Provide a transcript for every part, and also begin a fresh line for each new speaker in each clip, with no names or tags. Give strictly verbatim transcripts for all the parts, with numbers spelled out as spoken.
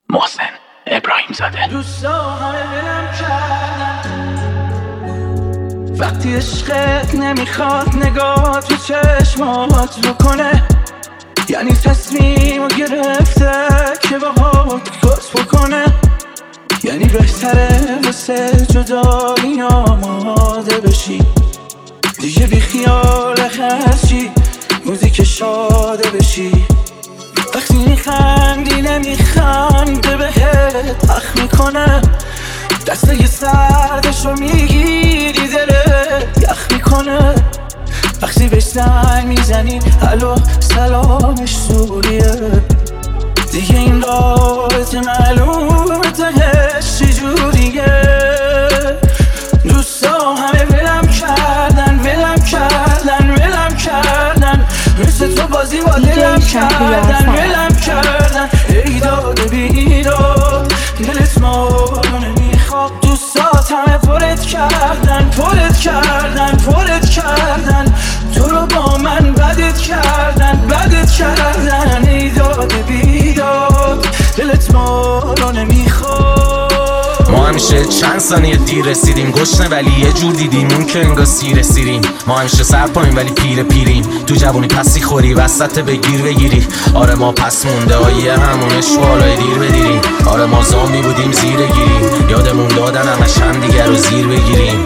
محسن ابراهیم زاده.
دوستا همه دلم کردن وقتی عشقت نمیخواد نگاه تو چشمات بکنه، یعنی تصمیم گرفته که باهات کس بکنه، یعنی بهتره واسه جدایی آماده بشی، دیگه بی خیال هرچی موزیک شاده بشی. وقتی میخندی نمیخنده بهت اخ میکنه، دسته سردشو میگیری دلت یخ میکنه. وقتی بهش زنگ میزنی الو سلامش سوریه، دیگه این رابطه معلومه تهش چجوریه. دوستا همه ولم کردن ولم کردن ولم کردن، مثل تو بازی با دلم کردن ولم کردن. ای داده بیداد دلت ما نمیخواد، دوستات همه پرت کردن پرت کردن پرت کردن، تو رو با من بدت کردن بدت کردن. ای داده بیداد دلت ما رو نمیخواد.
ما همیشه چند ثانیه دیر رسیدیم، گشنه ولی یه جور دیدیم اون که انگار سیر سیریم. ما همیشه سر پایین ولی پیر پیریم، تو جوونی پسی خوری وسط بگیر بگیری. آره ما پس مونده هایی همونش بالای دیر بدیریم. آره ما زامبی بودیم زیر گیریم، یادمون دادن همش هم دیگر رو زیر بگیریم.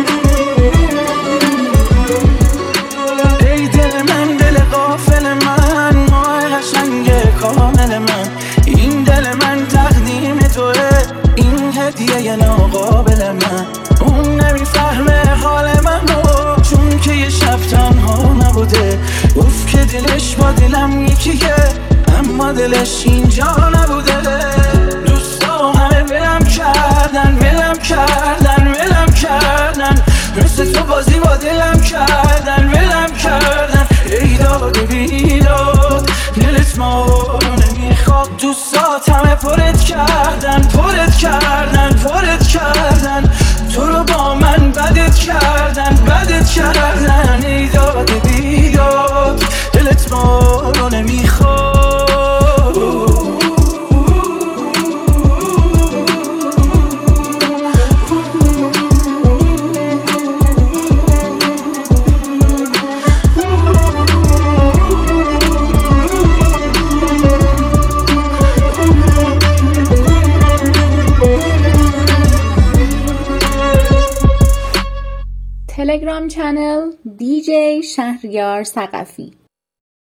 ای دل من دل غافل من، ماه قشنگ کامل من، این دل من تقدیم توه، این هدیه ناقابل من. اون نمیفهمه حال منو چون که یه شب تنها نبوده، گفت که دلش با دلم یکیه اما دلش اینجا نبوده. دوستا همه ولم کردن ولم کردن ولم کردن، مثل تو بازی با دلم کردن ولم کردن. ای داده بیداد دلت ما نمیخواد، دوستات همه پرت کردن پرت کردن پرت کردن، تو رو با من بدت کردن بدت کردن. ای داده بیداد دلت ما رو نمیخواد.
تلگرام چنل دی جی شهریار ثقفی.